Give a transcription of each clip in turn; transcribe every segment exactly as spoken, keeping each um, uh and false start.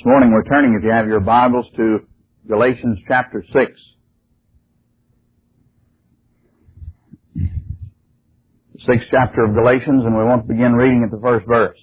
This morning we're turning, if you have your Bibles, to Galatians chapter six. The sixth chapter of Galatians, and we want to begin reading at the first verse.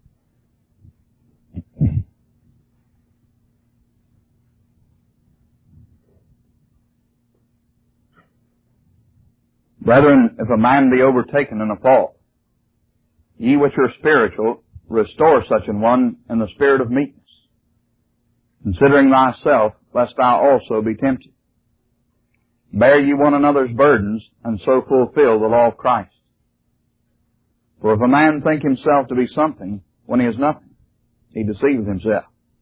Brethren, if a man be overtaken in a fault, ye which are spiritual, restore such an one in the spirit of meekness, considering thyself, lest thou also be tempted. Bear ye one another's burdens, and so fulfill the law of Christ. For if a man think himself to be something, when he is nothing, he deceiveth himself.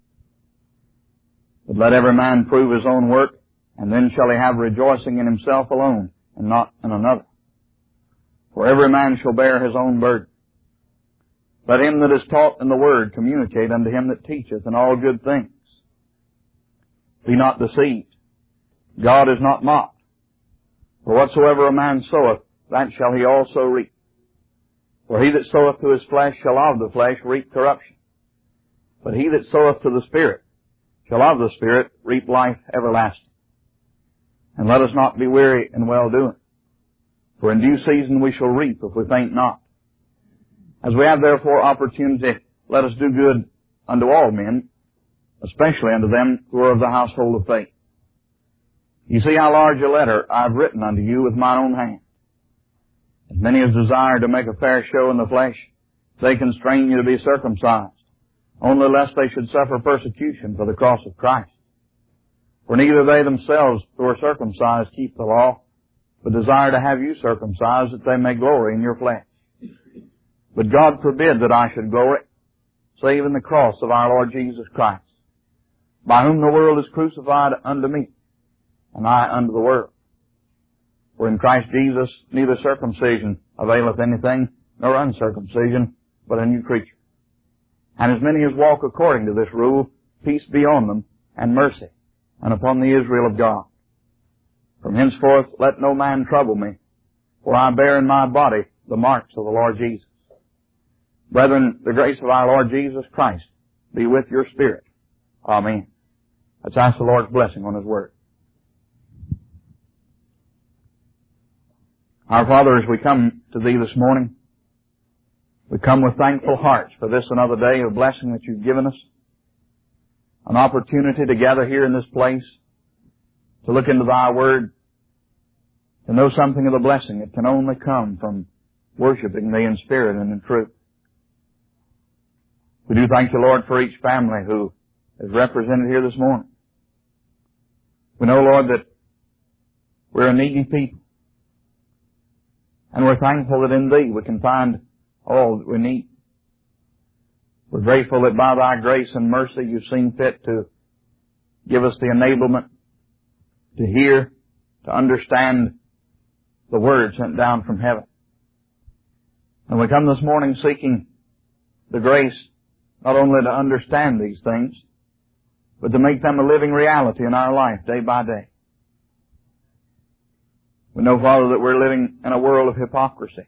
But let every man prove his own work, and then shall he have rejoicing in himself alone, and not in another. For every man shall bear his own burden. Let him that is taught in the word communicate unto him that teacheth in all good things. Be not deceived. God is not mocked. For whatsoever a man soweth, that shall he also reap. For he that soweth to his flesh shall of the flesh reap corruption. But he that soweth to the Spirit shall of the Spirit reap life everlasting. And let us not be weary in well-doing. For in due season we shall reap if we faint not. As we have therefore opportunity, let us do good unto all men, especially unto them who are of the household of faith. You see how large a letter I have written unto you with mine own hand. As many as desire to make a fair show in the flesh, they constrain you to be circumcised, only lest they should suffer persecution for the cross of Christ. For neither they themselves who are circumcised keep the law, but desire to have you circumcised, that they may glory in your flesh. But God forbid that I should glory, save in the cross of our Lord Jesus Christ, by whom the world is crucified unto me, and I unto the world. For in Christ Jesus neither circumcision availeth anything, nor uncircumcision, but a new creature. And as many as walk according to this rule, peace be on them, and mercy, and upon the Israel of God. From henceforth let no man trouble me, for I bear in my body the marks of the Lord Jesus. Brethren, the grace of our Lord Jesus Christ be with your spirit. Amen. Let's ask the Lord's blessing on His Word. Our Father, as we come to Thee this morning, we come with thankful hearts for this another day of blessing that You've given us, an opportunity to gather here in this place, to look into Thy Word, to know something of the blessing that can only come from worshiping Thee in spirit and in truth. We do thank You, Lord, for each family who is represented here this morning. We know, Lord, that we're a needy people, and we're thankful that in Thee we can find all that we need. We're grateful that by Thy grace and mercy You've seen fit to give us the enablement to hear, to understand the Word sent down from heaven. And we come this morning seeking the grace not only to understand these things, but to make them a living reality in our life day by day. We know, Father, that we're living in a world of hypocrisy,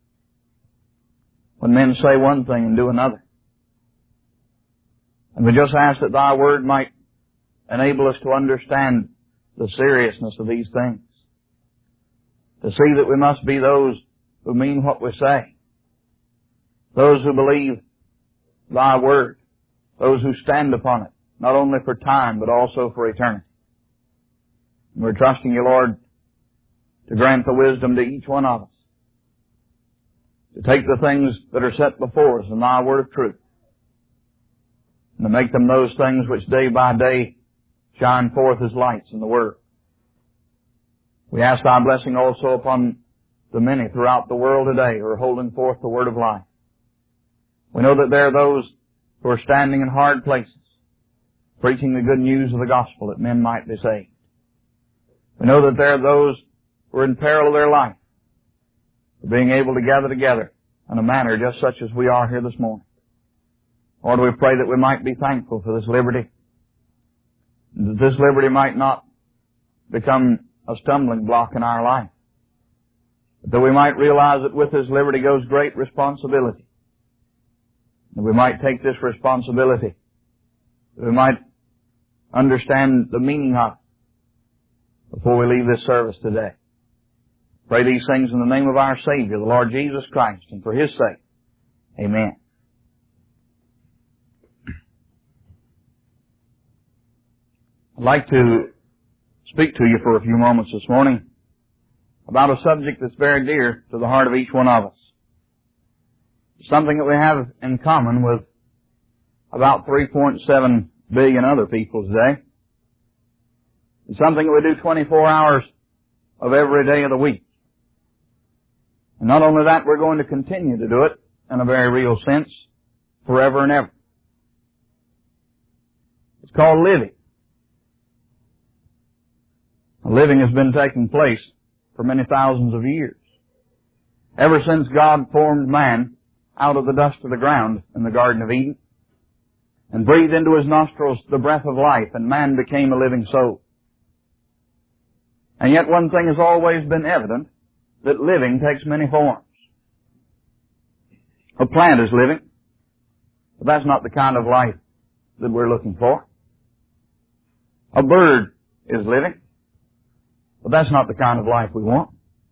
when men say one thing and do another. And we just ask that Thy Word might enable us to understand the seriousness of these things, to see that we must be those who mean what we say, those who believe Thy Word, those who stand upon it, not only for time, but also for eternity. And we're trusting You, Lord, to grant the wisdom to each one of us, to take the things that are set before us in Thy Word of truth, and to make them those things which day by day shine forth as lights in the Word. We ask Thy blessing also upon the many throughout the world today who are holding forth the Word of life. We know that there are those who are standing in hard places, preaching the good news of the gospel that men might be saved. We know that there are those who are in peril of their life for being able to gather together in a manner just such as we are here this morning. Lord, we pray that we might be thankful for this liberty, and that this liberty might not become a stumbling block in our life, but that we might realize that with this liberty goes great responsibility, that we might take this responsibility that we might understand the meaning of it before we leave this service today. Pray these things in the name of our Savior, the Lord Jesus Christ, and for His sake. Amen. I'd like to speak to you for a few moments this morning about a subject that's very dear to the heart of each one of us. Something that we have in common with about three point seven billion other people today. It's something that we do twenty-four hours of every day of the week. And not only that, we're going to continue to do it in a very real sense forever and ever. It's called living. Living has been taking place for many thousands of years. Ever since God formed man out of the dust of the ground in the Garden of Eden and breathed into his nostrils the breath of life, and man became a living soul. And yet one thing has always been evident, that living takes many forms. A plant is living, but that's not the kind of life that we're looking for. A bird is living, but that's not the kind of life we want.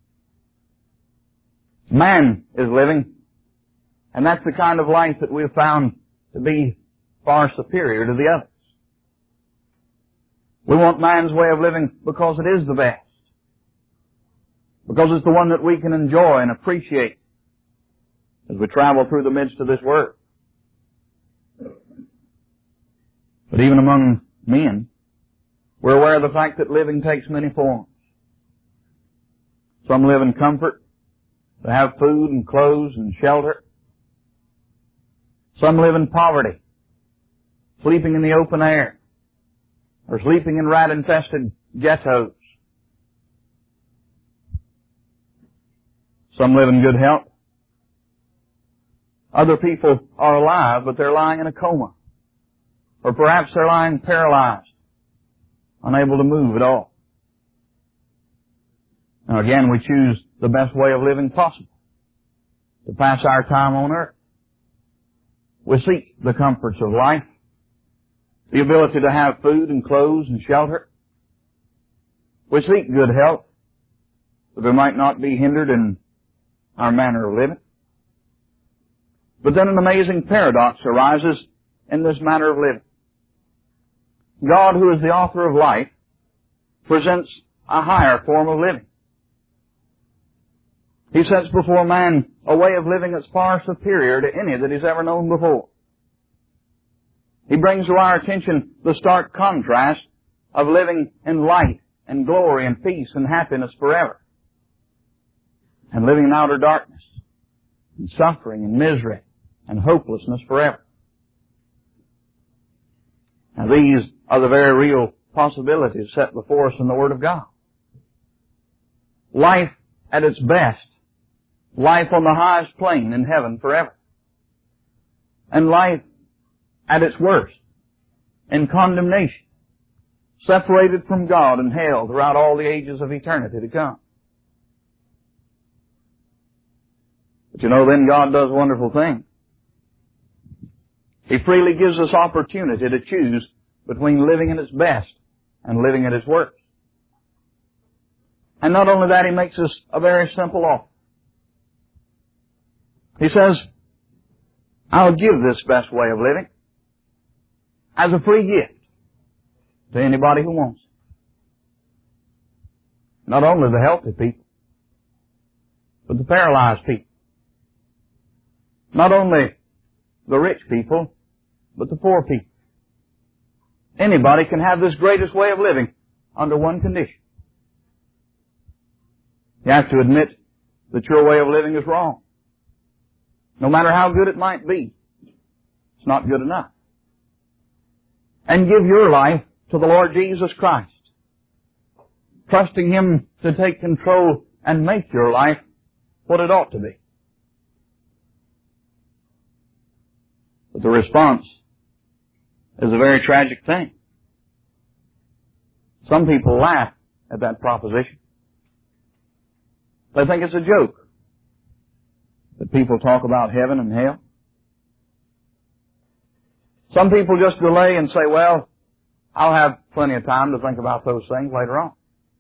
Man is living, and that's the kind of life that we've found to be far superior to the others. We want man's way of living because it is the best. Because it's the one that we can enjoy and appreciate as we travel through the midst of this world. But even among men, we're aware of the fact that living takes many forms. Some live in comfort. They have food and clothes and shelter. Some live in poverty, sleeping in the open air, or sleeping in rat-infested ghettos. Some live in good health. Other people are alive, but they're lying in a coma. Or perhaps they're lying paralyzed, unable to move at all. Now again, we choose the best way of living possible to pass our time on earth. We seek the comforts of life, the ability to have food and clothes and shelter. We seek good health, that we might not be hindered in our manner of living. But then an amazing paradox arises in this manner of living. God, who is the author of life, presents a higher form of living. He sets before man a way of living that's far superior to any that he's ever known before. He brings to our attention the stark contrast of living in light and glory and peace and happiness forever, and living in outer darkness and suffering and misery and hopelessness forever. Now these are the very real possibilities set before us in the Word of God. Life at its best, life on the highest plane in heaven forever, and life at its worst, in condemnation, separated from God and hell throughout all the ages of eternity to come. But you know, then God does wonderful things. He freely gives us opportunity to choose between living at its best and living at its worst. And not only that, He makes us a very simple offer. He says, I'll give this best way of living as a free gift to anybody who wants it. Not only the healthy people, but the paralyzed people. Not only the rich people, but the poor people. Anybody can have this greatest way of living under one condition. You have to admit that your way of living is wrong. No matter how good it might be, it's not good enough. And give your life to the Lord Jesus Christ, trusting Him to take control and make your life what it ought to be. But the response is a very tragic thing. Some people laugh at that proposition. They think it's a joke that people talk about heaven and hell. Some people just delay and say, well, I'll have plenty of time to think about those things later on.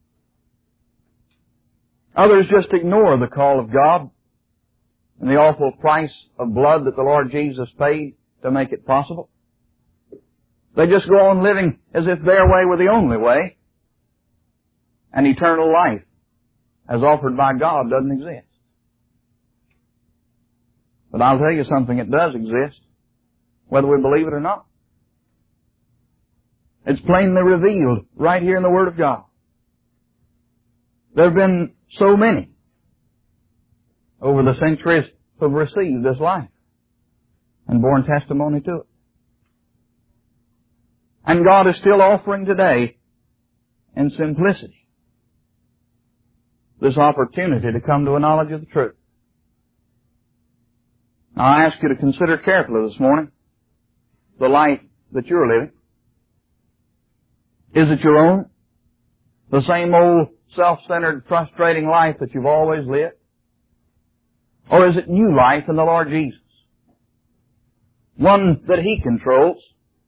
Others just ignore the call of God and the awful price of blood that the Lord Jesus paid to make it possible. They just go on living as if their way were the only way, and eternal life, as offered by God, doesn't exist. But I'll tell you something, it does exist, whether we believe it or not. It's plainly revealed right here in the Word of God. There have been so many over the centuries who have received this life and borne testimony to it. And God is still offering today, in simplicity, this opportunity to come to a knowledge of the truth. Now I ask you to consider carefully this morning the life that you're living. Is it your own? The same old self-centered, frustrating life that you've always lived? Or is it new life in the Lord Jesus? One that He controls.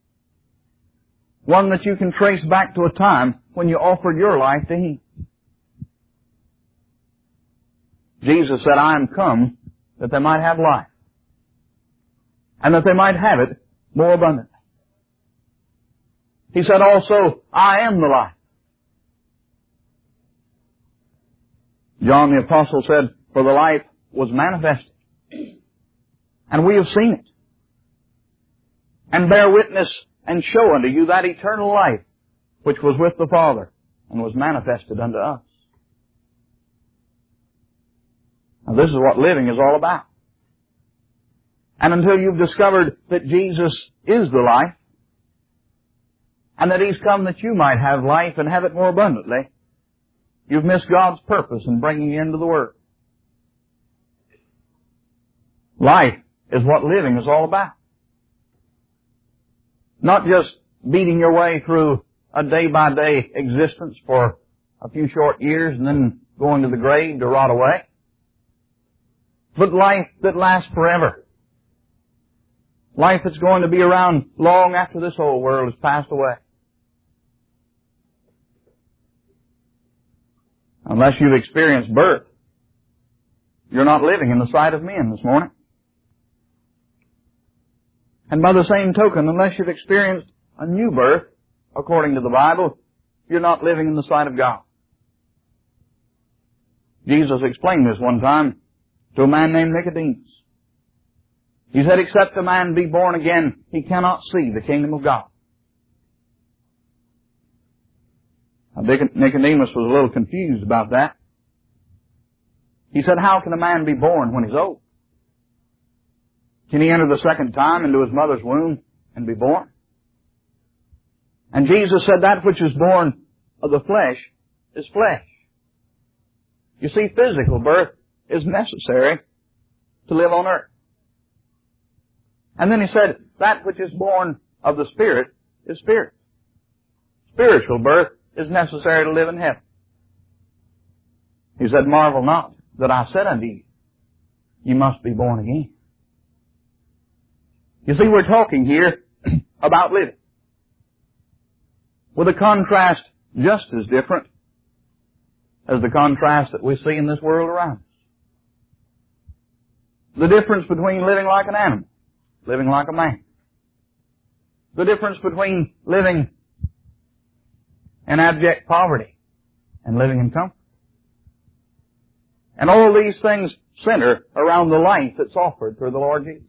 One that you can trace back to a time when you offered your life to Him. Jesus said, I am come that they might have life, and that they might have it more abundantly. He said also, I am the life. John the Apostle said, for the life was manifested, and we have seen it, and bear witness and show unto you that eternal life which was with the Father and was manifested unto us. Now this is what living is all about. And until you've discovered that Jesus is the life, and that He's come that you might have life and have it more abundantly, you've missed God's purpose in bringing you into the world. Life is what living is all about. Not just beating your way through a day-by-day existence for a few short years and then going to the grave to rot away, but life that lasts forever. Life that's going to be around long after this whole world has passed away. Unless you've experienced birth, you're not living in the sight of men this morning. And by the same token, unless you've experienced a new birth, according to the Bible, you're not living in the sight of God. Jesus explained this one time to a man named Nicodemus. He said, except a man be born again, he cannot see the kingdom of God. Now, Nicodemus was a little confused about that. He said, how can a man be born when he's old? Can he enter the second time into his mother's womb and be born? And Jesus said, that which is born of the flesh is flesh. You see, physical birth is necessary to live on earth. And then He said, that which is born of the Spirit is spirit. Spiritual birth is necessary to live in heaven. He said, marvel not that I said unto you, you must be born again. You see, we're talking here about living, with a contrast just as different as the contrast that we see in this world around us. The difference between living like an animal, living like a man. The difference between living in abject poverty and living in comfort. And all these things center around the life that's offered through the Lord Jesus.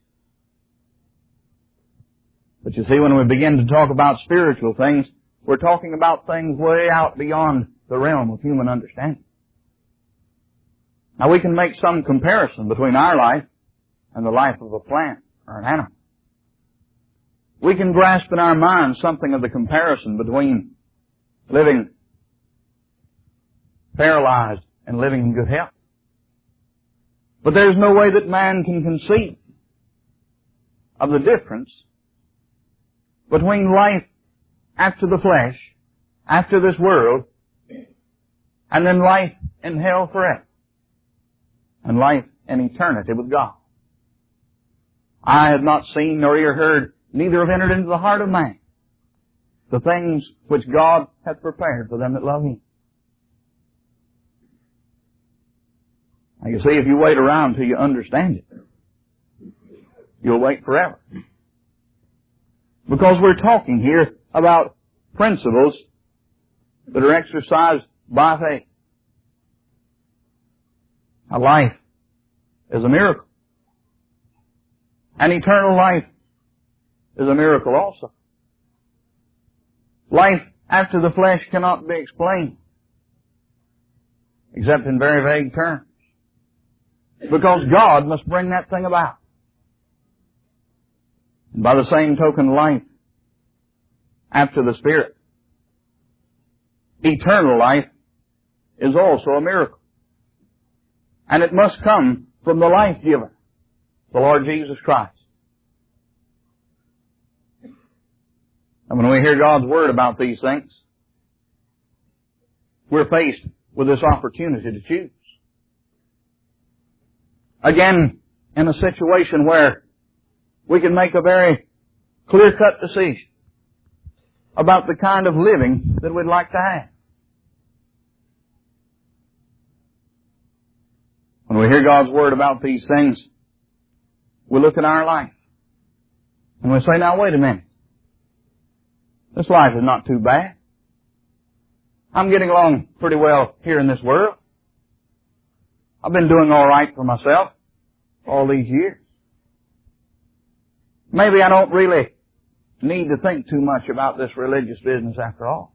But you see, when we begin to talk about spiritual things, we're talking about things way out beyond the realm of human understanding. Now we can make some comparison between our life and the life of a plant or an animal. We can grasp in our minds something of the comparison between living paralyzed and living in good health. But there's no way that man can conceive of the difference between life after the flesh, after this world, and then life in hell forever, and life in eternity with God. I have not seen nor ear heard neither have entered into the heart of man the things which God hath prepared for them that love Him. Now you see, if you wait around till you understand it, you'll wait forever. Because we're talking here about principles that are exercised by faith. Now, life is a miracle. And eternal life is a miracle also. Life after the flesh cannot be explained, except in very vague terms. Because God must bring that thing about. And by the same token, life after the Spirit, eternal life, is also a miracle. And it must come from the life giver, the Lord Jesus Christ. And when we hear God's Word about these things, we're faced with this opportunity to choose. Again, in a situation where we can make a very clear-cut decision about the kind of living that we'd like to have. When we hear God's Word about these things, we look at our life and we say, now wait a minute. This life is not too bad. I'm getting along pretty well here in this world. I've been doing all right for myself all these years. Maybe I don't really need to think too much about this religious business after all.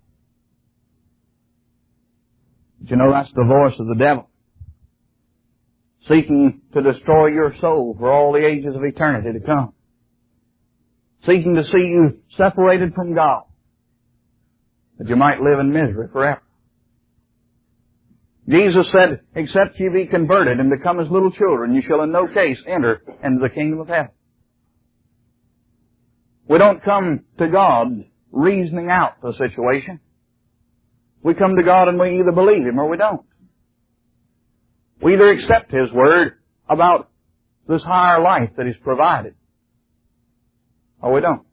But you know, that's the voice of the devil, seeking to destroy your soul for all the ages of eternity to come. Seeking to see you separated from God, that you might live in misery forever. Jesus said, except ye be converted and become as little children, you shall in no case enter into the kingdom of heaven. We don't come to God reasoning out the situation. We come to God and we either believe Him or we don't. We either accept His Word about this higher life that He's provided, or we don't.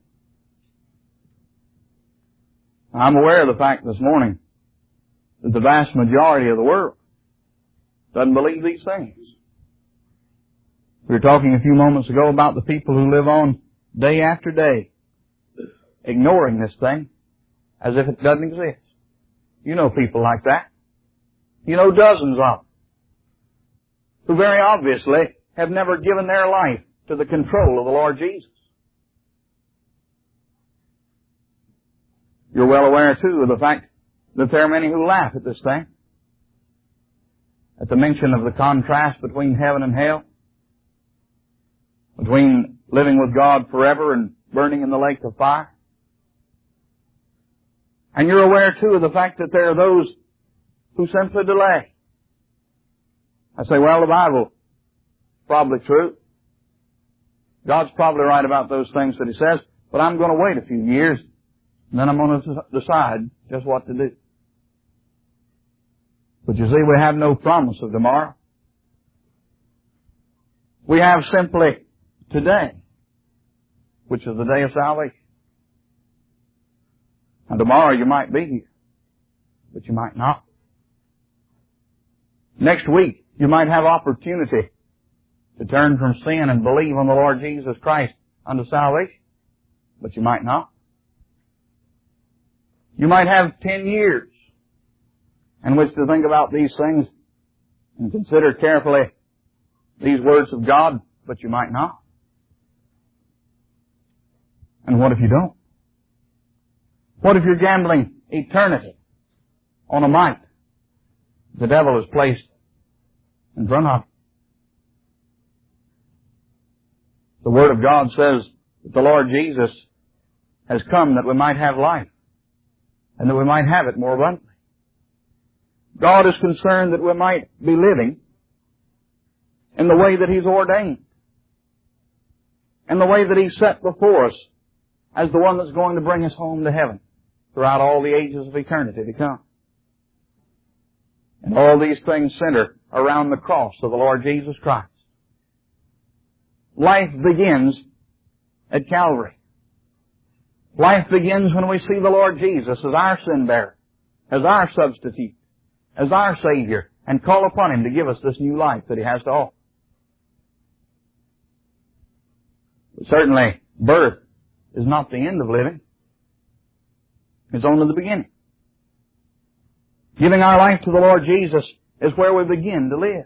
I'm aware of the fact this morning that the vast majority of the world doesn't believe these things. We were talking a few moments ago about the people who live on day after day, ignoring this thing as if it doesn't exist. You know people like that. You know dozens of them who very obviously have never given their life to the control of the Lord Jesus. You're well aware, too, of the fact that there are many who laugh at this thing, at the mention of the contrast between heaven and hell, between living with God forever and burning in the lake of fire. And you're aware, too, of the fact that there are those who simply delay. I say, well, the Bible's probably true. God's probably right about those things that He says, but I'm going to wait a few years, and then I'm going to decide just what to do. But you see, we have no promise of tomorrow. We have simply today, which is the day of salvation. And tomorrow you might be here, but you might not. Next week, you might have opportunity to turn from sin and believe on the Lord Jesus Christ unto salvation, but you might not. You might have ten years in which to think about these things and consider carefully these words of God, but you might not. And what if you don't? What if you're gambling eternity on a mite the devil has placed in front of you? The Word of God says that the Lord Jesus has come that we might have life, and that we might have it more abundantly. God is concerned that we might be living in the way that He's ordained, in the way that He's set before us as the one that's going to bring us home to heaven throughout all the ages of eternity to come. And all these things center around the cross of the Lord Jesus Christ. Life begins at Calvary. Life begins when we see the Lord Jesus as our sin bearer, as our substitute, as our Savior, and call upon Him to give us this new life that He has to offer. But certainly, birth is not the end of living. It's only the beginning. Giving our life to the Lord Jesus is where we begin to live.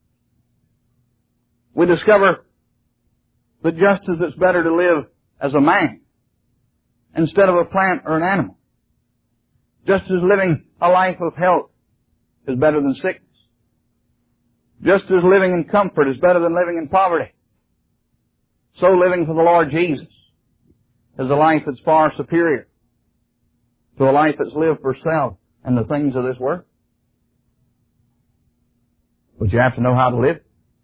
We discover that just as it's better to live as a man instead of a plant or an animal, just as living a life of health is better than sickness, just as living in comfort is better than living in poverty, so living for the Lord Jesus is a life that's far superior to a life that's lived for self and the things of this world. But you have to know how to live.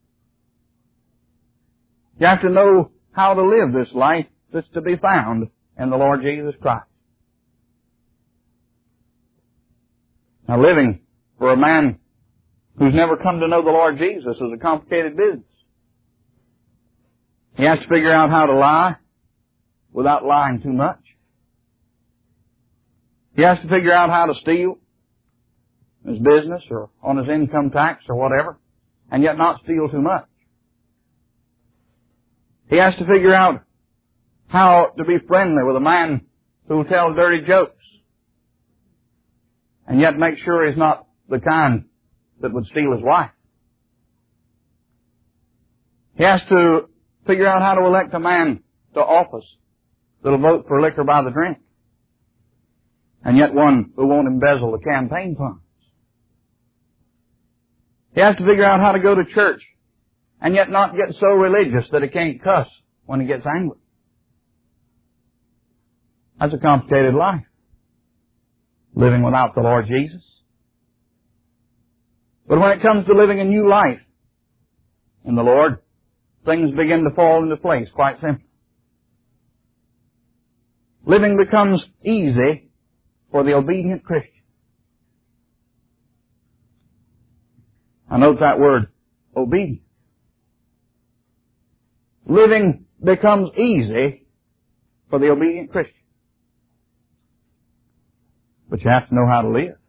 You have to know how to live this life that's to be found in the Lord Jesus Christ. Now, living for a man who's never come to know the Lord Jesus is a complicated business. He has to figure out how to lie without lying too much. He has to figure out how to steal in his business or on his income tax or whatever, and yet not steal too much. He has to figure out how to be friendly with a man who will tell dirty jokes, and yet make sure he's not the kind that would steal his wife. He has to figure out how to elect a man to office that'll vote for liquor by the drink, and yet one who won't embezzle the campaign funds. He has to figure out how to go to church and yet not get so religious that he can't cuss when he gets angry. That's a complicated life, living without the Lord Jesus. But when it comes to living a new life in the Lord, things begin to fall into place quite simply. Living becomes easy for the obedient Christian. I note that word, obedient. Living becomes easy for the obedient Christian. But you have to know how to live.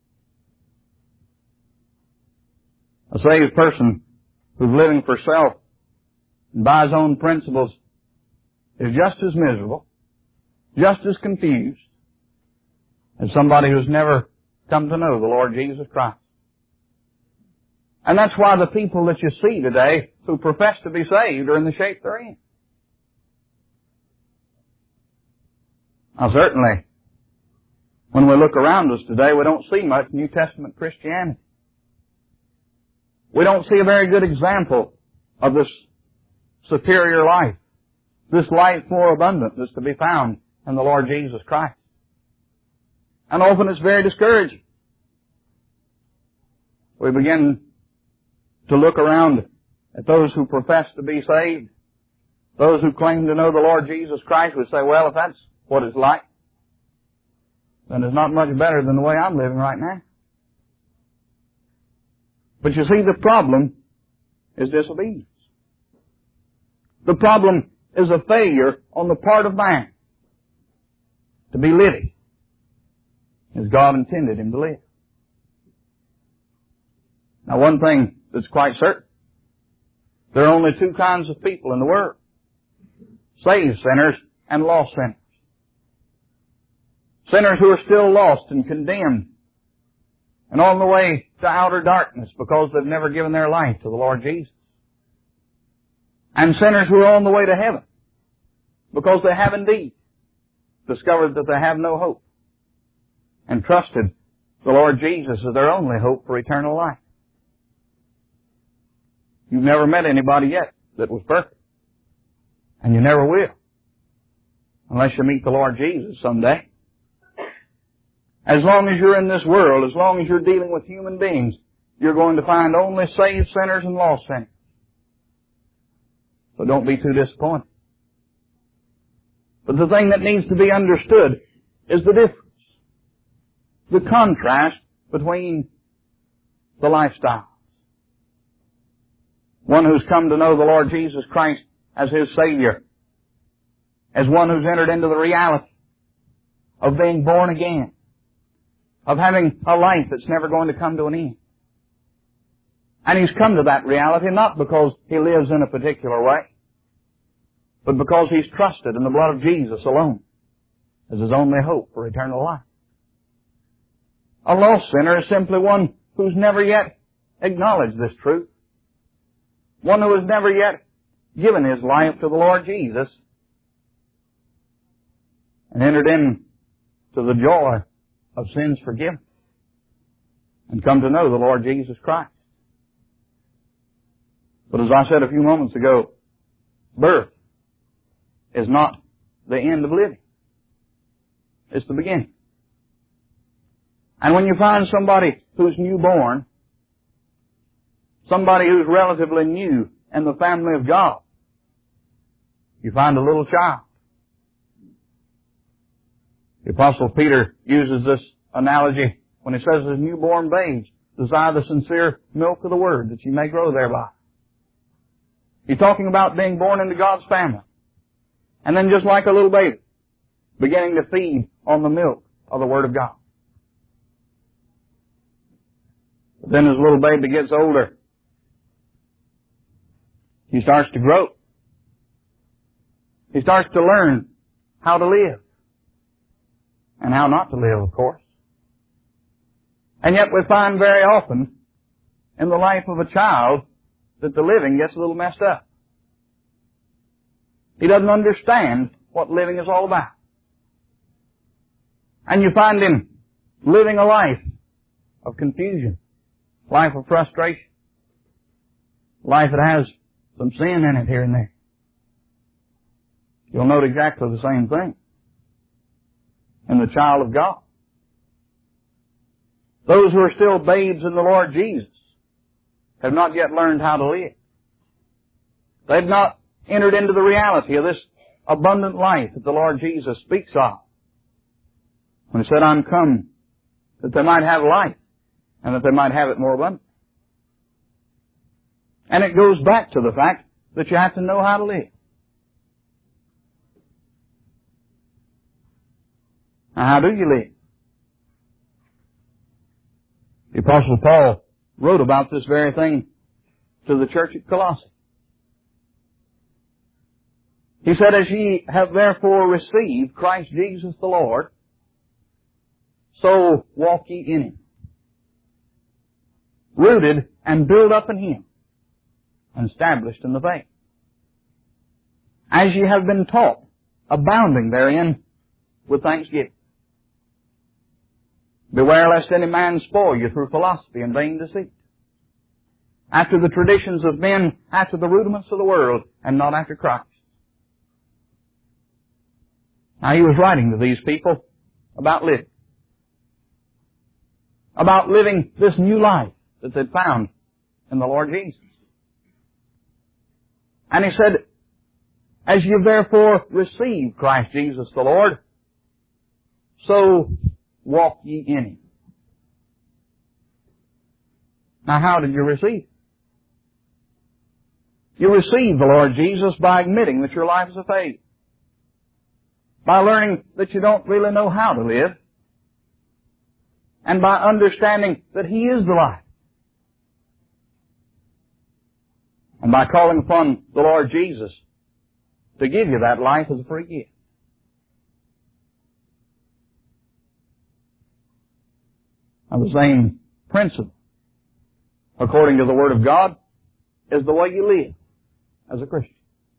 A saved person who's living for self and by his own principles is just as miserable, just as confused as somebody who's never come to know the Lord Jesus Christ. And that's why the people that you see today who profess to be saved are in the shape they're in. Now certainly, when we look around us today, we don't see much New Testament Christianity. We don't see a very good example of this superior life, this life more abundant that's to be found in the Lord Jesus Christ. And often it's very discouraging. We begin to look around at those who profess to be saved, those who claim to know the Lord Jesus Christ. We say, well, if that's what it's like, then it's not much better than the way I'm living right now. But you see, the problem is disobedience. The problem is a failure on the part of man to be living as God intended him to live. Now, one thing that's quite certain, there are only two kinds of people in the world: saved sinners and lost sinners. Sinners who are still lost and condemned and on the way to outer darkness because they've never given their life to the Lord Jesus. And sinners who are on the way to heaven because they have indeed discovered that they have no hope and trusted the Lord Jesus as their only hope for eternal life. You've never met anybody yet that was perfect, and you never will unless you meet the Lord Jesus someday. As long as you're in this world, as long as you're dealing with human beings, you're going to find only saved sinners and lost sinners. So don't be too disappointed. But the thing that needs to be understood is the difference, the contrast between the lifestyles. One who's come to know the Lord Jesus Christ as his Savior, as one who's entered into the reality of being born again, of having a life that's never going to come to an end. And he's come to that reality not because he lives in a particular way, but because he's trusted in the blood of Jesus alone as his only hope for eternal life. A lost sinner is simply one who's never yet acknowledged this truth, one who has never yet given his life to the Lord Jesus and entered into the joy of sins forgiven and come to know the Lord Jesus Christ. But as I said a few moments ago, birth is not the end of living. It's the beginning. And when you find somebody who's newborn, somebody who's relatively new in the family of God, you find a little child. The Apostle Peter uses this analogy when he says, as newborn babes, desire the sincere milk of the Word, that you may grow thereby. He's talking about being born into God's family. And then just like a little baby, beginning to feed on the milk of the Word of God. But then as a little baby gets older, he starts to grow. He starts to learn how to live. And how not to live, of course. And yet we find very often in the life of a child that the living gets a little messed up. He doesn't understand what living is all about. And you find him living a life of confusion, life of frustration, life that has some sin in it here and there. You'll note exactly the same thing in the child of God. Those who are still babes in the Lord Jesus have not yet learned how to live. They've not entered into the reality of this abundant life that the Lord Jesus speaks of when he said, I'm come that they might have life and that they might have it more abundantly. And it goes back to the fact that you have to know how to live. Now, how do you live? The Apostle Paul wrote about this very thing to the church at Colossae. He said, as ye have therefore received Christ Jesus the Lord, so walk ye in him, rooted and built up in him, and established in the faith. As ye have been taught, abounding therein with thanksgiving. Beware lest any man spoil you through philosophy and vain deceit, after the traditions of men, after the rudiments of the world, and not after Christ. Now he was writing to these people about living. About living this new life that they'd found in the Lord Jesus. And he said, as you therefore receive Christ Jesus the Lord, so walk ye in him. Now how did you receive? You receive the Lord Jesus by admitting that your life is a failure. By learning that you don't really know how to live. And by understanding that he is the life. And by calling upon the Lord Jesus to give you that life as a free gift. Now the same principle, according to the Word of God, is the way you live as a Christian.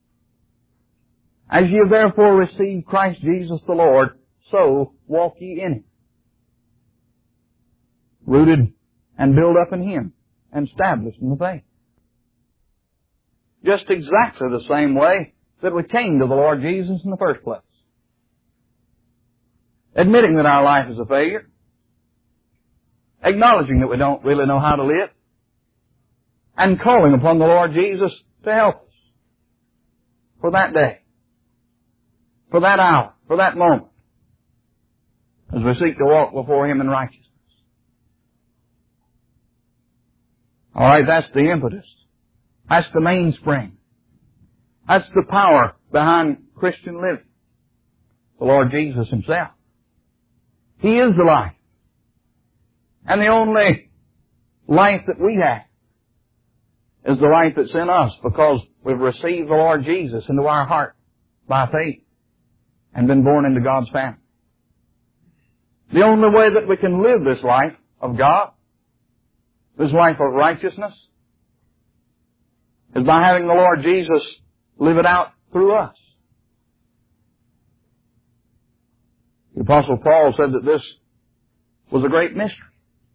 As ye therefore receive Christ Jesus the Lord, so walk ye in him. Rooted and built up in him, and established in the faith. Just exactly the same way that we came to the Lord Jesus in the first place. Admitting that our life is a failure. Acknowledging that we don't really know how to live. And calling upon the Lord Jesus to help us. For that day. For that hour. For that moment. As we seek to walk before him in righteousness. Alright, that's the impetus. That's the mainspring. That's the power behind Christian living. The Lord Jesus himself. He is the life. And the only life that we have is the life that's in us because we've received the Lord Jesus into our heart by faith and been born into God's family. The only way that we can live this life of God, this life of righteousness, is by having the Lord Jesus live it out through us. The Apostle Paul said that this was a great mystery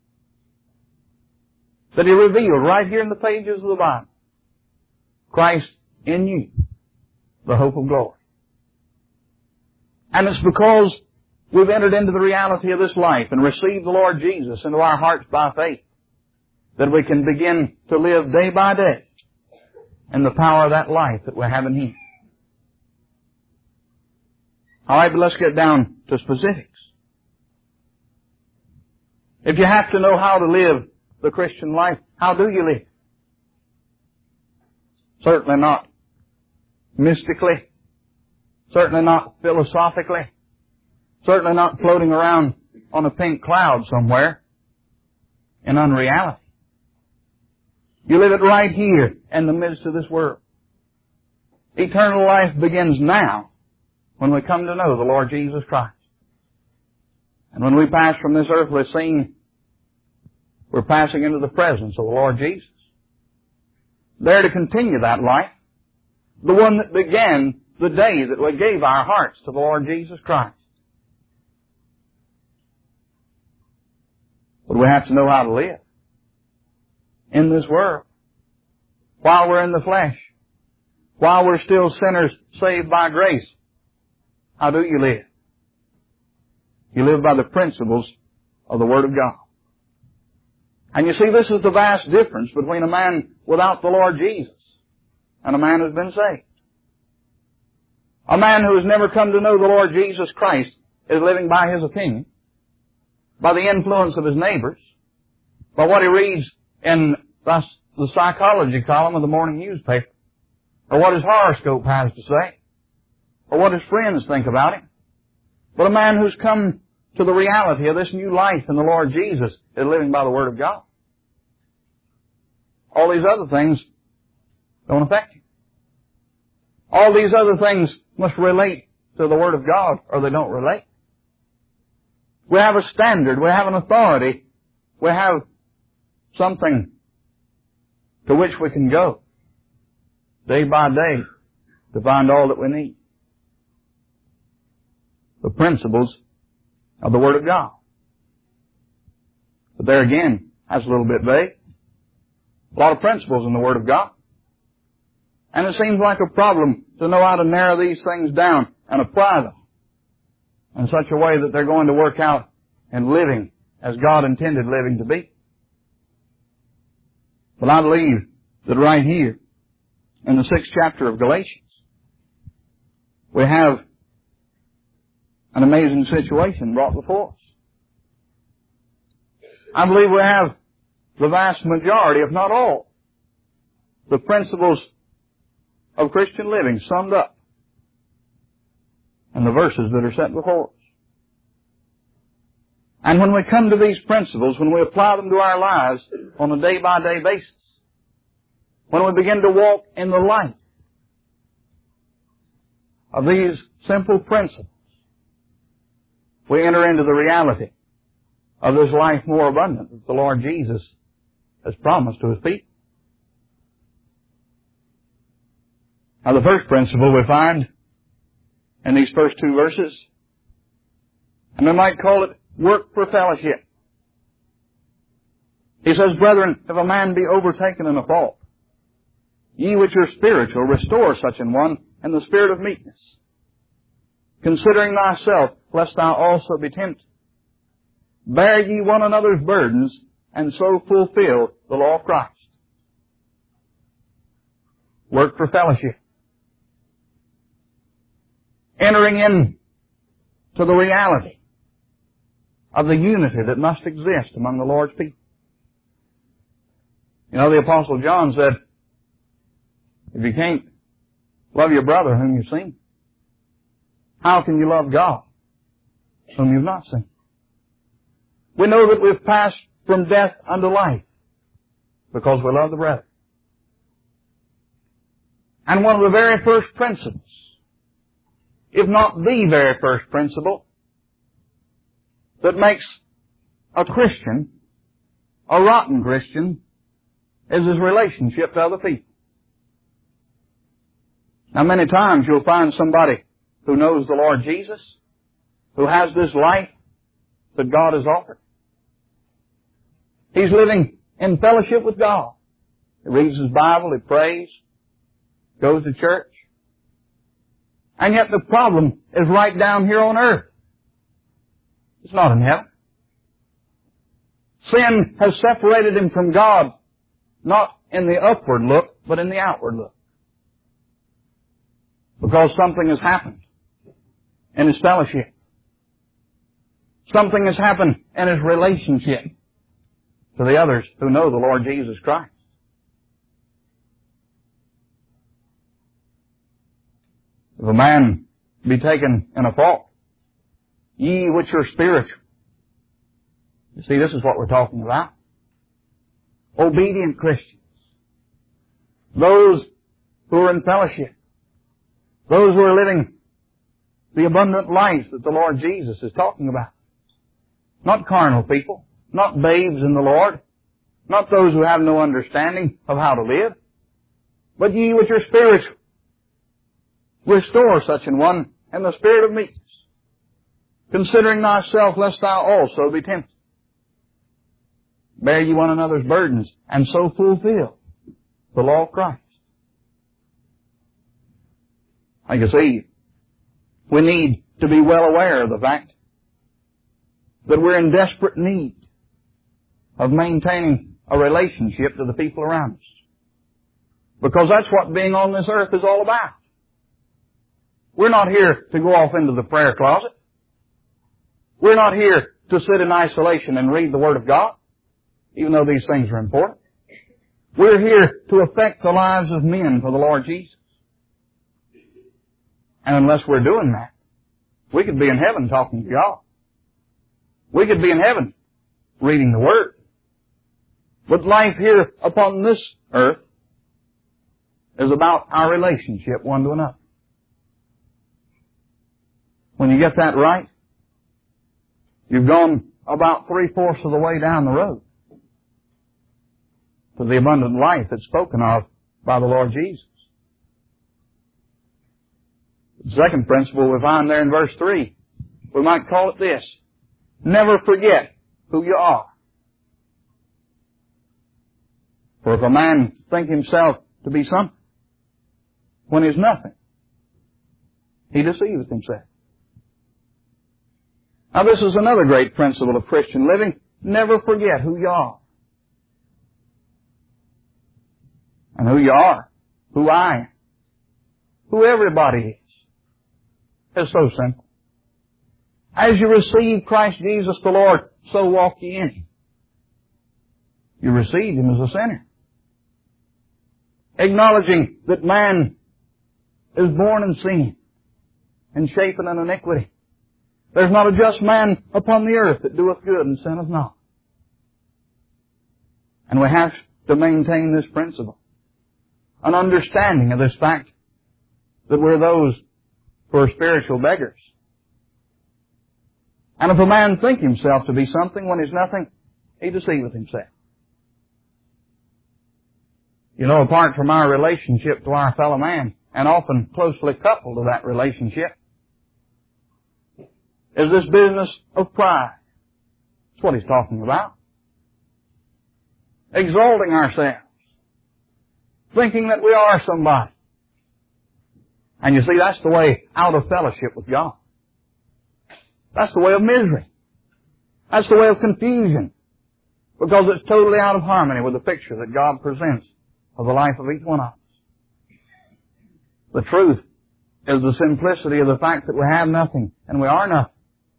that he revealed right here in the pages of the Bible. Christ in you, the hope of glory. And it's because we've entered into the reality of this life and received the Lord Jesus into our hearts by faith that we can begin to live day by day in the power of that life that we have in Him. All right, but let's get down to specifics. If you have to know how to live the Christian life, how do you live? Certainly not mystically. Certainly not philosophically. Certainly not floating around on a pink cloud somewhere in unreality. You live it right here in the midst of this world. Eternal life begins now when we come to know the Lord Jesus Christ. And when we pass from this earthly scene, we're passing into the presence of the Lord Jesus. There to continue that life, the one that began the day that we gave our hearts to the Lord Jesus Christ. But we have to know how to live in this world while we're in the flesh, while we're still sinners saved by grace. How do you live? You live by the principles of the Word of God. And you see, this is the vast difference between a man without the Lord Jesus and a man who's been saved. A man who has never come to know the Lord Jesus Christ is living by his opinion, by the influence of his neighbors, by what he reads in the psychology column of the morning newspaper, or what his horoscope has to say, or what his friends think about him. But a man who's come to the reality of this new life in the Lord Jesus is living by the Word of God. All these other things don't affect you. All these other things must relate to the Word of God, or they don't relate. We have a standard, we have an authority, we have something to which we can go day by day to find all that we need. The principles of the Word of God. But there again, that's a little bit vague. A lot of principles in the Word of God. And it seems like a problem to know how to narrow these things down and apply them in such a way that they're going to work out in living as God intended living to be. But I believe that right here in the sixth chapter of Galatians, we have an amazing situation brought before us. I believe we have the vast majority, if not all, the principles of Christian living summed up in the verses that are set before us. And when we come to these principles, when we apply them to our lives on a day-by-day basis, when we begin to walk in the light of these simple principles, we enter into the reality of this life more abundant that the Lord Jesus has promised to His people. Now, the first principle we find in these first two verses, and we might call it work for fellowship. He says, brethren, if a man be overtaken in a fault, ye which are spiritual, restore such an one in the spirit of meekness, considering thyself, lest thou also be tempted. Bear ye one another's burdens, and so fulfill the law of Christ. Work for fellowship. Entering in to the reality of the unity that must exist among the Lord's people. You know, the Apostle John said, if you can't love your brother whom you've seen, how can you love God whom you've not seen? We know that we've passed from death unto life because we love the brethren. And one of the very first principles, if not the very first principle, that makes a Christian a rotten Christian is his relationship to other people. Now, many times you'll find somebody who knows the Lord Jesus, who has this life that God has offered. He's living in fellowship with God. He reads his Bible, he prays, goes to church. And yet the problem is right down here on earth. It's not in heaven. Sin has separated him from God, not in the upward look, but in the outward look. Because something has happened in his fellowship. Something has happened in his relationship to the others who know the Lord Jesus Christ. If a man be taken in a fault, ye which are spiritual. You see, this is what we're talking about. Obedient Christians. Those who are in fellowship. Those who are living the abundant life that the Lord Jesus is talking about. Not carnal people. Not babes in the Lord. Not those who have no understanding of how to live. But ye which are spiritual. Restore such an one in the spirit of meekness, considering thyself lest thou also be tempted. Bear ye one another's burdens, and so fulfill the law of Christ. Like I say, we need to be well aware of the fact that we're in desperate need of maintaining a relationship to the people around us. Because that's what being on this earth is all about. We're not here to go off into the prayer closet. We're not here to sit in isolation and read the Word of God, even though these things are important. We're here to affect the lives of men for the Lord Jesus. And unless we're doing that, we could be in heaven talking to God. We could be in heaven reading the Word. But life here upon this earth is about our relationship one to another. When you get that right, you've gone about three-fourths of the way down the road to the abundant life that's spoken of by the Lord Jesus. The second principle we find there in verse three, we might call it this: never forget who you are. For if a man think himself to be something when he's nothing, he deceiveth himself. Now, this is another great principle of Christian living. Never forget who you are. And who you are, who I am, who everybody is. It's so simple. As you receive Christ Jesus the Lord, so walk ye in Him. You receive Him as a sinner. Acknowledging that man is born in sin and shapen in iniquity. There's not a just man upon the earth that doeth good and sinneth not. And we have to maintain this principle. An understanding of this fact that we're those who are spiritual beggars. And if a man think himself to be something when he's nothing, he deceiveth himself. You know, apart from our relationship to our fellow man, and often closely coupled to that relationship, is this business of pride. That's what he's talking about. Exalting ourselves. Thinking that we are somebody. And you see, that's the way out of fellowship with God. That's the way of misery. That's the way of confusion. Because it's totally out of harmony with the picture that God presents of the life of each one of us. The truth is the simplicity of the fact that we have nothing and we are nothing.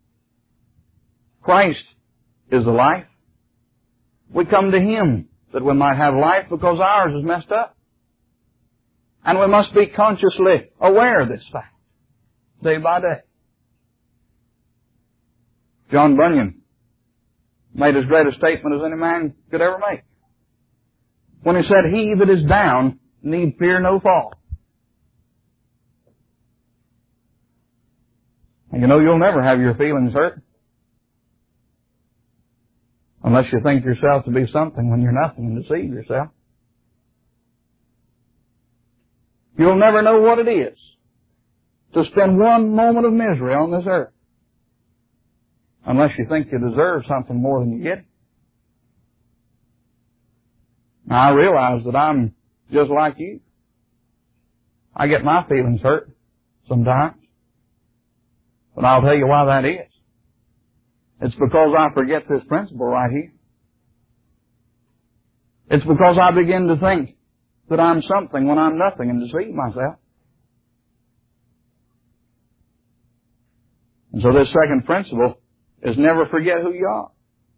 Christ is the life. We come to Him that we might have life because ours is messed up. And we must be consciously aware of this fact, day by day. John Bunyan made as great a statement as any man could ever make, when he said, "He that is down need fear no fall." And you know you'll never have your feelings hurt unless you think yourself to be something when you're nothing and deceive yourself. You'll never know what it is to spend one moment of misery on this earth unless you think you deserve something more than you get. Now, I realize that I'm just like you. I get my feelings hurt sometimes. But I'll tell you why that is. It's because I forget this principle right here. It's because I begin to think that I'm something when I'm nothing and deceive myself. And so this second principle is never forget who you are.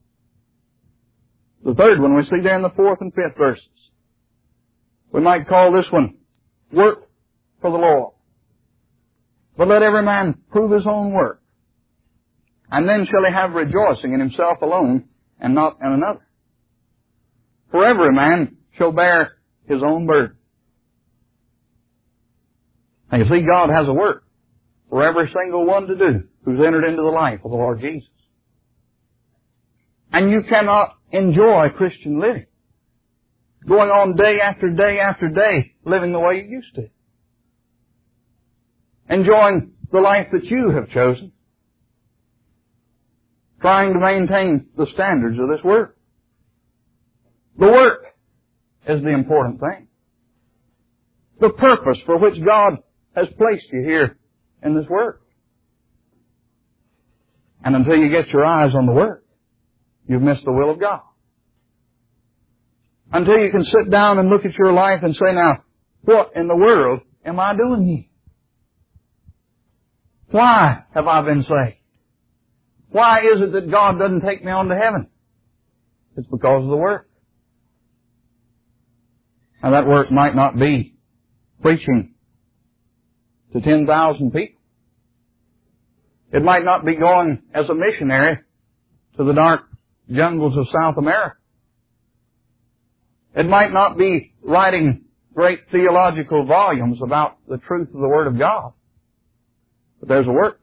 The third one we see there in the fourth and fifth verses. We might call this one, work for the Lord. But let every man prove his own work. And then shall he have rejoicing in himself alone and not in another. For every man shall bear his own burden. Now you see, God has a work for every single one to do who's entered into the life of the Lord Jesus. And you cannot enjoy Christian living, going on day after day after day, living the way you used to. Enjoying the life that you have chosen, trying to maintain the standards of this work. The work is the important thing. The purpose for which God has placed you here in this work. And until you get your eyes on the work, you've missed the will of God. Until you can sit down and look at your life and say, now, what in the world am I doing here? Why have I been saved? Why is it that God doesn't take me on to heaven? It's because of the work. Now that work might not be preaching to ten thousand people. It might not be going as a missionary to the dark jungles of South America. It might not be writing great theological volumes about the truth of the Word of God. But there's a work.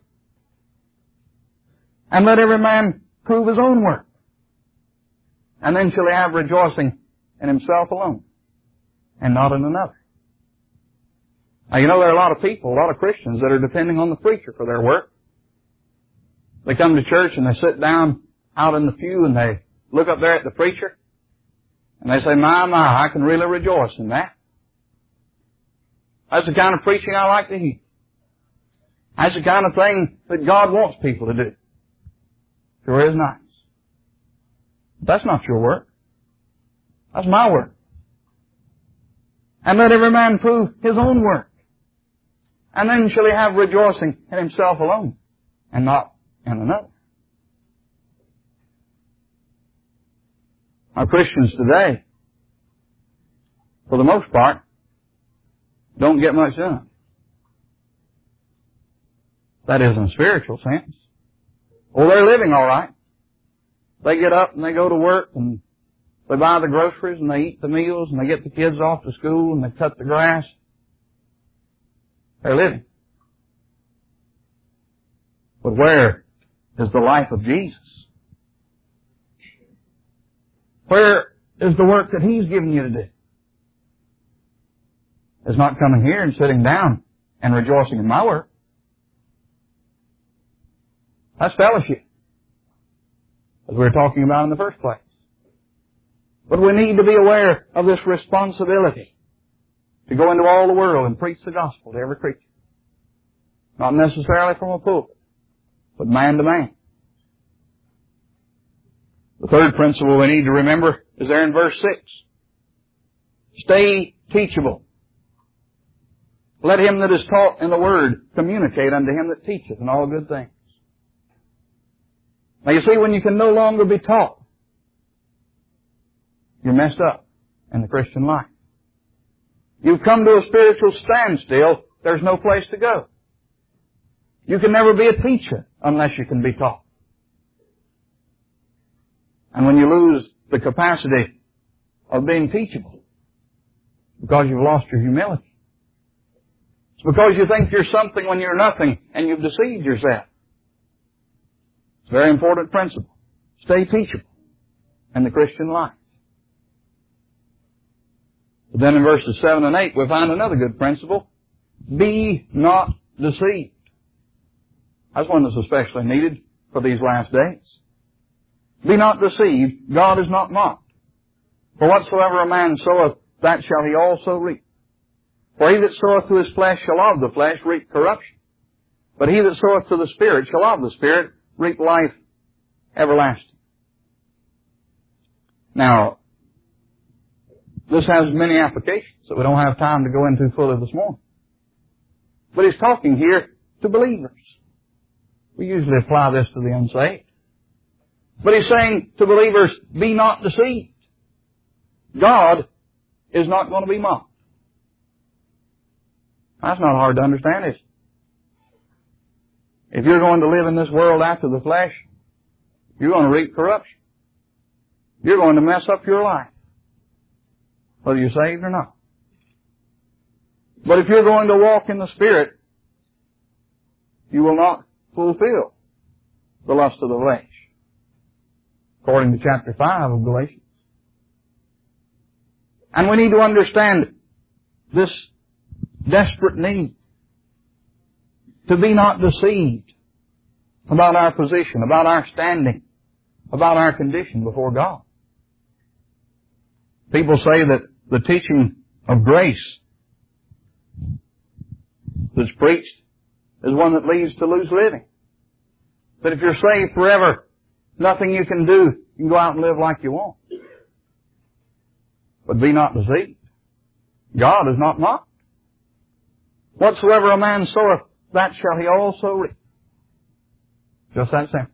And let every man prove his own work. And then shall he have rejoicing in himself alone, and not in another. Now you know there are a lot of people, a lot of Christians that are depending on the preacher for their work. They come to church and they sit down out in the pew and they look up there at the preacher and they say, my, my, I can really rejoice in that. That's the kind of preaching I like to hear. That's the kind of thing that God wants people to do. Sure is nice. But that's not your work. That's my work. And let every man prove his own work. And then shall he have rejoicing in himself alone, and not in another. Our Christians today, for the most part, don't get much done. That is in a spiritual sense. Well, they're living all right. They get up and they go to work and they buy the groceries and they eat the meals and they get the kids off to school and they cut the grass. They're living. But where is the life of Jesus? Where is the work that He's given you to do? It's not coming here and sitting down and rejoicing in my work. That's fellowship, as we were talking about in the first place. But we need to be aware of this responsibility to go into all the world and preach the gospel to every creature. Not necessarily from a pulpit, but man to man. The third principle we need to remember is there in verse six. Stay teachable. Let him that is taught in the word communicate unto him that teacheth in all good things. Now you see, when you can no longer be taught, you're messed up in the Christian life. You've come to a spiritual standstill. There's no place to go. You can never be a teacher unless you can be taught. And when you lose the capacity of being teachable, because you've lost your humility. It's because you think you're something when you're nothing, and you've deceived yourself. It's a very important principle. Stay teachable in the Christian life. But then in verses seven and eight, we find another good principle. Be not deceived. That's one that's especially needed for these last days. Be not deceived. God is not mocked. For whatsoever a man soweth, that shall he also reap. For he that soweth to his flesh shall of the flesh reap corruption. But he that soweth to the Spirit shall of the Spirit reap life everlasting. Now, this has many applications that we don't have time to go into fully this morning. But he's talking here to believers. We usually apply this to the unsaved. But he's saying to believers, be not deceived. God is not going to be mocked. That's not hard to understand, is it? If you're going to live in this world after the flesh, you're going to reap corruption. You're going to mess up your life, whether you're saved or not. But if you're going to walk in the Spirit, you will not fulfill the lust of the flesh, according to chapter five of Galatians. And we need to understand this desperate need to be not deceived about our position, about our standing, about our condition before God. People say that the teaching of grace that's preached is one that leads to loose living. That if you're saved forever, nothing you can do, you can go out and live like you want. But be not deceived. God is not mocked. Whatsoever a man soweth, that shall he also reap. Just that simple.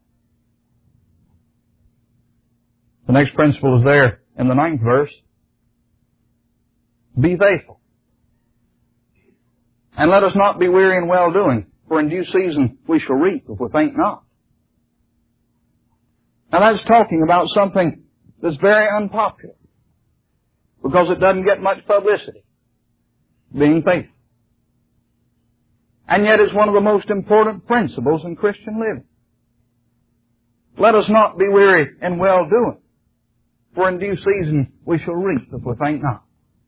The next principle is there in the ninth verse. Be faithful. And let us not be weary in well-doing, for in due season we shall reap if we faint not. Now that's talking about something that's very unpopular, because it doesn't get much publicity. Being faithful. And yet it's one of the most important principles in Christian living. Let us not be weary in well-doing, for in due season we shall reap if we faint not.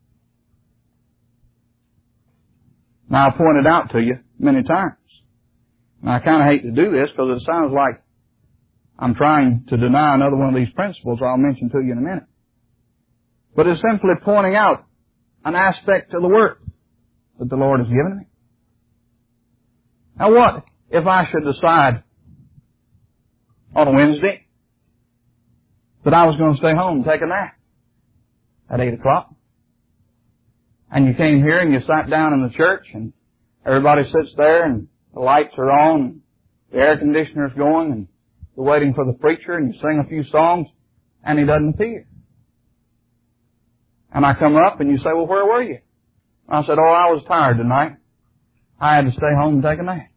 Now, I pointed out to you many times. And I kind of hate to do this because it sounds like I'm trying to deny another one of these principles I'll mention to you in a minute. But it's simply pointing out an aspect of the work that the Lord has given me. Now what if I should decide on a Wednesday that I was going to stay home and take a nap at eight o'clock? And you came here and you sat down in the church and everybody sits there and the lights are on, and the air conditioner's going, and you're waiting for the preacher and you sing a few songs and he doesn't appear. And I come up and you say, well, where were you? I said, oh, I was tired tonight. I had to stay home and take a nap.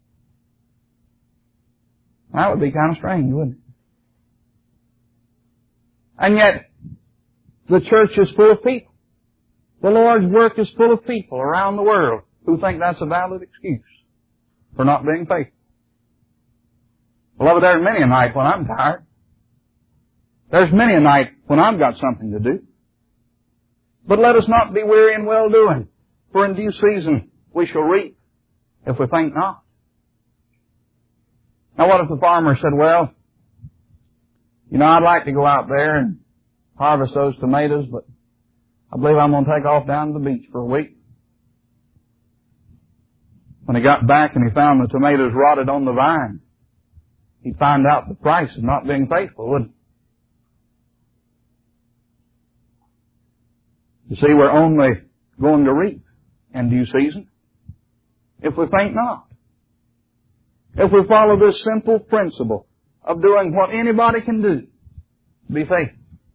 That would be kind of strange, wouldn't it? And yet, the church is full of people. The Lord's work is full of people around the world who think that's a valid excuse for not being faithful. Beloved, there's many a night when I'm tired. There's many a night when I've got something to do. But let us not be weary in well-doing, for in due season we shall reap if we faint not. Now what if the farmer said, well, you know, I'd like to go out there and harvest those tomatoes, but I believe I'm going to take off down to the beach for a week. When he got back and he found the tomatoes rotted on the vine, he'd find out the price of not being faithful, wouldn't he? You see, we're only going to reap in due season if we faint not. If we follow this simple principle of doing what anybody can do, be faithful.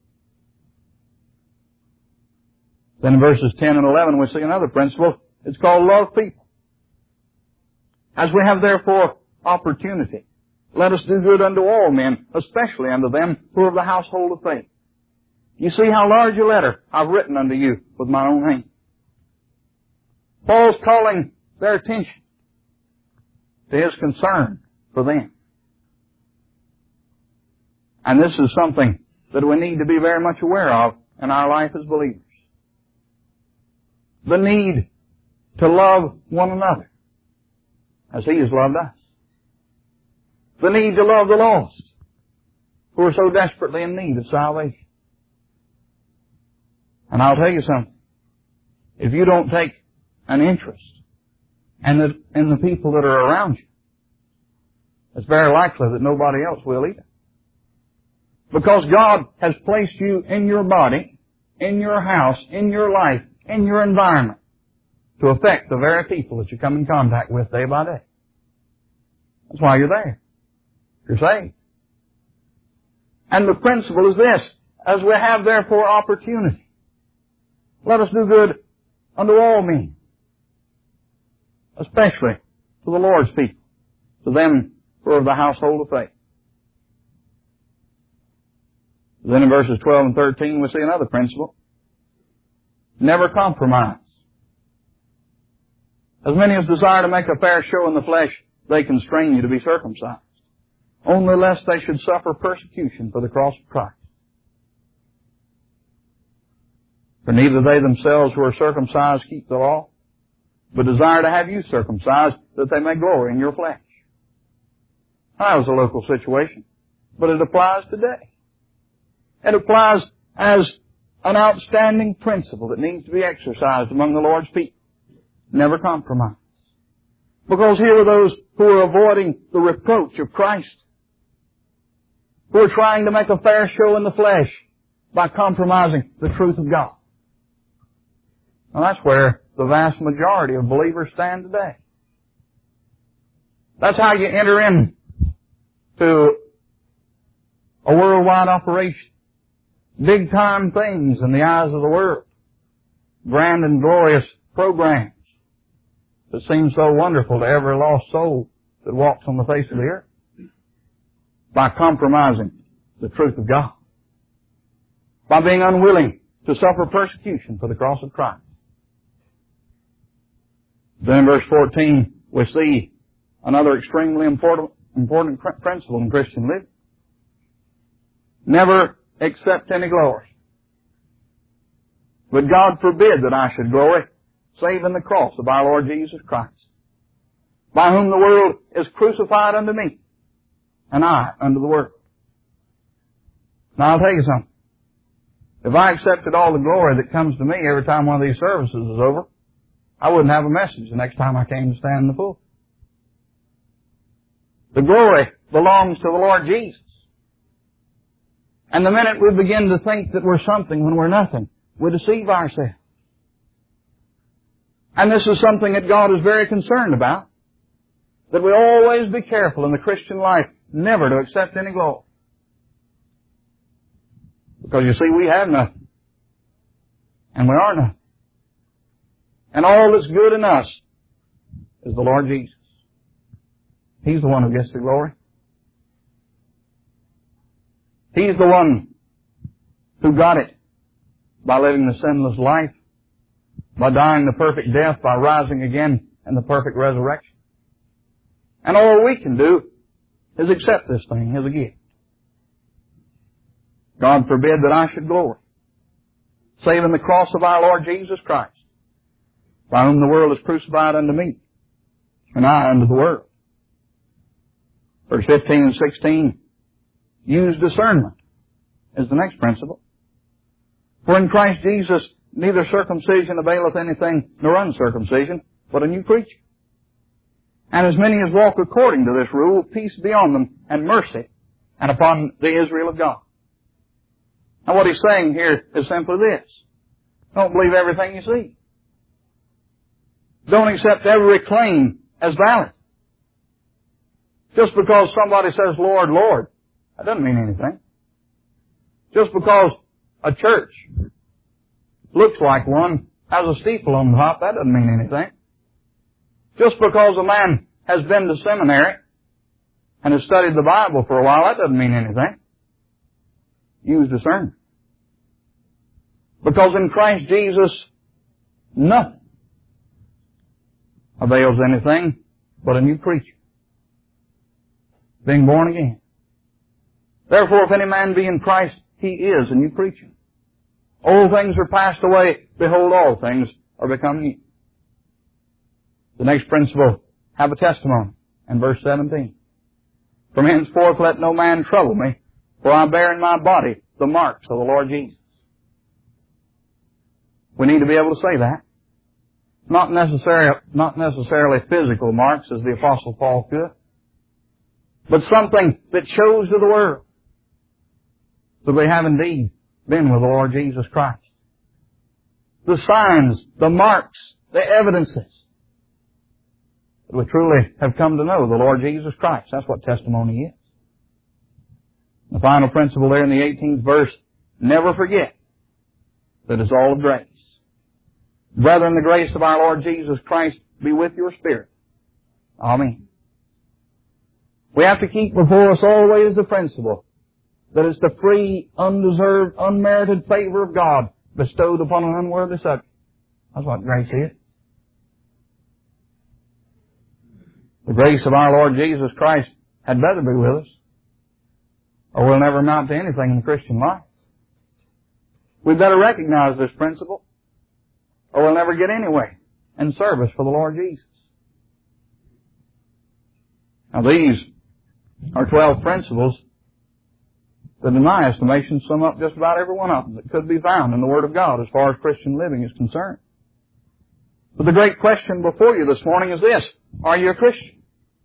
Then in verses ten and eleven we see another principle. It's called love people. As we have therefore opportunity, Let us do good unto all men, especially unto them who are of the household of faith. You see how large a letter I've written unto you with my own hand. Paul's calling their attention to his concern for them. And this is something that we need to be very much aware of in our life as believers. The need to love one another as he has loved us. The need to love the lost who are so desperately in need of salvation. And I'll tell you something. If you don't take an interest in the, in the people that are around you, it's very likely that nobody else will either. Because God has placed you in your body, in your house, in your life, in your environment to affect the very people that you come in contact with day by day. That's why you're there. You're saved. And the principle is this: as we have therefore opportunity, let us do good unto all men, especially to the Lord's people, to them who are of the household of faith. Then in verses twelve and thirteen we see another principle. Never compromise. As many as desire to make a fair show in the flesh, they constrain you to be circumcised, only lest they should suffer persecution for the cross of Christ. For neither they themselves who are circumcised keep the law, but desire to have you circumcised, that they may glory in your flesh. That was a local situation, but it applies today. It applies as an outstanding principle that needs to be exercised among the Lord's people. Never compromise. Because here are those who are avoiding the reproach of Christ, who are trying to make a fair show in the flesh by compromising the truth of God. Now that's where the vast majority of believers stand today. That's how you enter into a worldwide operation. Big time things in the eyes of the world. Grand and glorious programs that seem so wonderful to every lost soul that walks on the face of the earth. By compromising the truth of God. By being unwilling to suffer persecution for the cross of Christ. Then in verse fourteen, we see another extremely important, important principle in Christian living. Never accept any glory. But God forbid that I should glory, save in the cross of our Lord Jesus Christ, by whom the world is crucified unto me, and I unto the world. Now I'll tell you something. If I accepted all the glory that comes to me every time one of these services is over, I wouldn't have a message the next time I came to stand in the pulpit. The glory belongs to the Lord Jesus. And the minute we begin to think that we're something when we're nothing, we deceive ourselves. And this is something that God is very concerned about, that we always be careful in the Christian life never to accept any glory. Because you see, we have nothing. And we are nothing. And all that's good in us is the Lord Jesus. He's the one who gets the glory. He's the one who got it by living the sinless life, by dying the perfect death, by rising again in the perfect resurrection. And all we can do is accept this thing as a gift. God forbid that I should glory, save in the cross of our Lord Jesus Christ, by whom the world is crucified unto me, and I unto the world. Verse fifteen and sixteen, use discernment is the next principle. For in Christ Jesus neither circumcision availeth anything nor uncircumcision, but a new creature. And as many as walk according to this rule, peace be on them, and mercy, and upon the Israel of God. Now what he's saying here is simply this. Don't believe everything you see. Don't accept every claim as valid. Just because somebody says, Lord, Lord, that doesn't mean anything. Just because a church looks like one, has a steeple on the top, that doesn't mean anything. Just because a man has been to seminary and has studied the Bible for a while, that doesn't mean anything. Use discernment. Because in Christ Jesus, nothing avails anything but a new creature, being born again. Therefore, if any man be in Christ, he is a new creature. Old things are passed away. Behold, all things are become new. The next principle, have a testimony. In verse seventeen. From henceforth let no man trouble me, for I bear in my body the marks of the Lord Jesus. We need to be able to say that. Not necessarily, not necessarily physical marks, as the Apostle Paul could, but something that shows to the world that we have indeed been with the Lord Jesus Christ. The signs, the marks, the evidences that we truly have come to know the Lord Jesus Christ. That's what testimony is. The final principle there in the eighteenth verse, never forget that it's all of grace. Brethren, the grace of our Lord Jesus Christ be with your spirit. Amen. We have to keep before us always the principle that it's the free, undeserved, unmerited favor of God bestowed upon an unworthy subject. That's what grace is. The grace of our Lord Jesus Christ had better be with us, or we'll never amount to anything in the Christian life. We'd better recognize this principle, or we'll never get anywhere in service for the Lord Jesus. Now these are twelve principles that in my estimation sum up just about every one of them that could be found in the Word of God as far as Christian living is concerned. But the great question before you this morning is this: are you a Christian?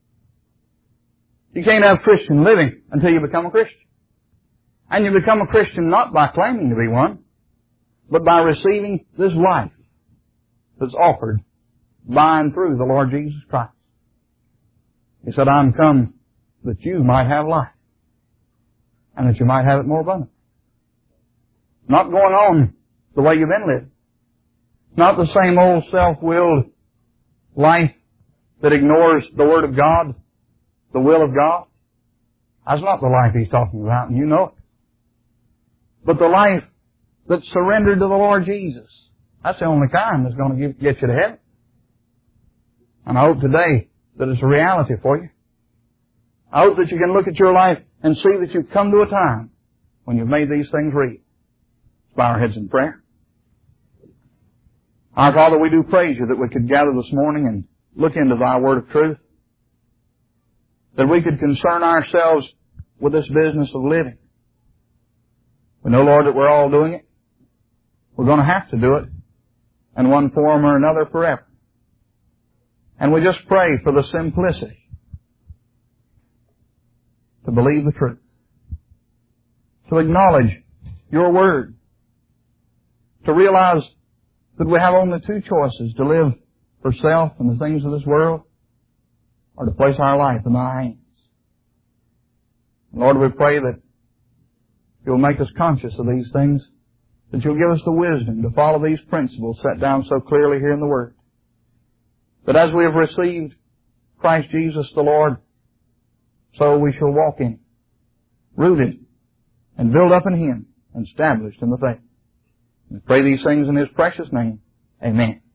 You can't have Christian living until you become a Christian. And you become a Christian not by claiming to be one, but by receiving this life that's offered by and through the Lord Jesus Christ. He said, I'm come that you might have life, and that you might have it more abundantly. Not going on the way you've been living. Not the same old self-willed life that ignores the Word of God, the will of God. That's not the life He's talking about, and you know it. But the life that's surrendered to the Lord Jesus. That's the only kind that's going to get you to heaven. And I hope today that it's a reality for you. I hope that you can look at your life and see that you've come to a time when you've made these things real. Let's bow our heads in prayer. Our Father, we do praise you that we could gather this morning and look into thy word of truth. That we could concern ourselves with this business of living. We know, Lord, that we're all doing it. We're going to have to do it in one form or another forever. And we just pray for the simplicity to believe the truth, to acknowledge your word, to realize that we have only two choices: to live for self and the things of this world, or to place our life in thy hands. Lord, we pray that you'll make us conscious of these things, that you'll give us the wisdom to follow these principles set down so clearly here in the Word. That as we have received Christ Jesus the Lord, so we shall walk in Him, rooted and built up in Him, and established in the faith. We pray these things in His precious name. Amen.